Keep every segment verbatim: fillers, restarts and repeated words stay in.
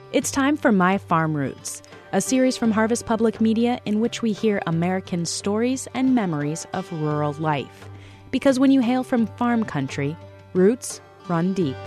It's time for My Farm Roots, a series from Harvest Public Media in which we hear American stories and memories of rural life. Because when you hail from farm country, roots run deep.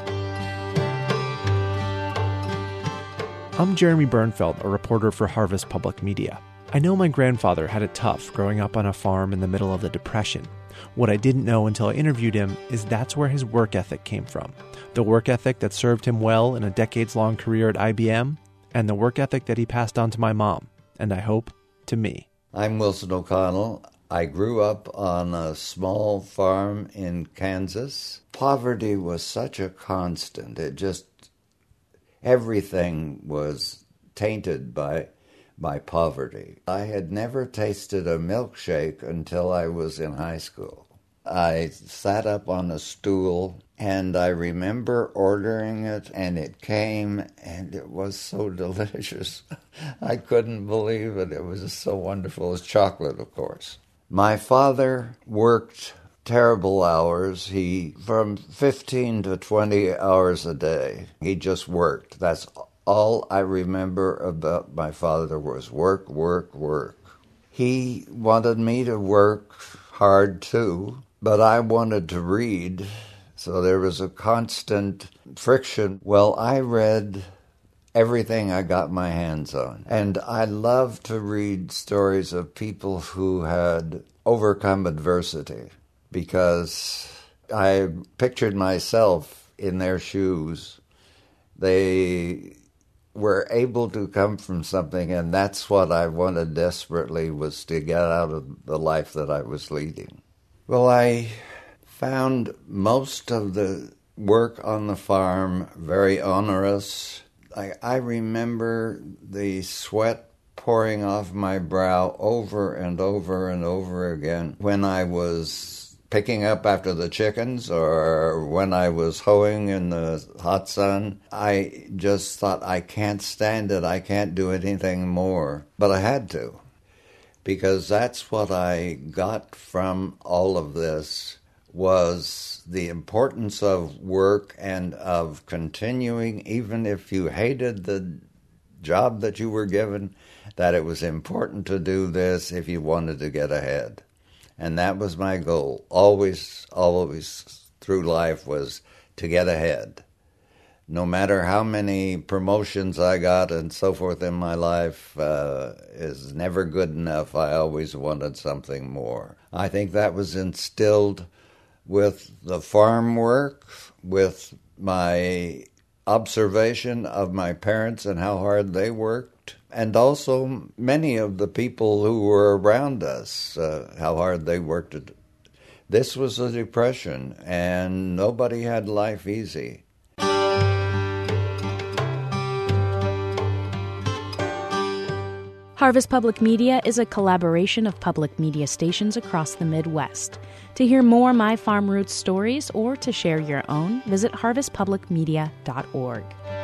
I'm Jeremy Bernfeld, a reporter for Harvest Public Media. I know my grandfather had it tough growing up on a farm in the middle of the Depression. What I didn't know until I interviewed him is that's where his work ethic came from. The work ethic that served him well in a decades-long career at I B M, and the work ethic that he passed on to my mom, and I hope, to me. I'm Wilson O'Connell. I grew up on a small farm in Kansas. Poverty was such a constant. It just, everything was tainted by by poverty. I had never tasted a milkshake until I was in high school. I sat up on a stool, and I remember ordering it, and it came, and it was so delicious. I couldn't believe it. It was just so wonderful. It was chocolate, of course. My father worked terrible hours. He, from fifteen to twenty hours a day, he just worked. That's all I remember about my father was work, work, work. He wanted me to work hard too, but I wanted to read, so there was a constant friction. Well, I read everything I got my hands on, and I love to read stories of people who had overcome adversity, because I pictured myself in their shoes. They were able to come from something, and that's what I wanted desperately, was to get out of the life that I was leading. Well, I found most of the work on the farm very onerous. I, I remember the sweat pouring off my brow over and over and over again when I was picking up after the chickens or when I was hoeing in the hot sun. I just thought, I can't stand it. I can't do anything more. But I had to, because that's what I got from all of this, was the importance of work and of continuing, even if you hated the job that you were given, that it was important to do this if you wanted to get ahead. And that was my goal, always, always through life, was to get ahead. No matter how many promotions I got and so forth in my life, uh, is never good enough. I always wanted something more. I think that was instilled with the farm work, with my observation of my parents and how hard they worked, and also many of the people who were around us, uh, how hard they worked. This was a depression, and nobody had life easy. Harvest Public Media is a collaboration of public media stations across the Midwest. To hear more My Farm Roots stories or to share your own, visit harvest public media dot org.